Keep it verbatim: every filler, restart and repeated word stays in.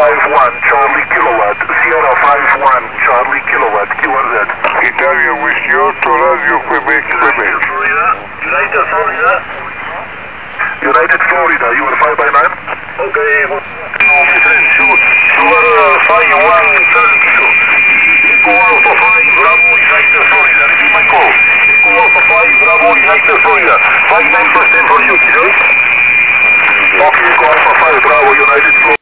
five one, Charlie Kilowatt, Sierra five one, Charlie Kilowatt, Q R Z. Italia Whiskey Radio Quebec, Quebec. United Florida. United Florida, you are five by nine? Okay, shoot, you are uh, five one, Charlie Kilo. Echo Alpha five, Bravo, United Florida, repeat my call. Echo Alpha five, Bravo, United Florida, five nine percent for you, Kilo. Okay, Echo Alpha five, Bravo, United Florida.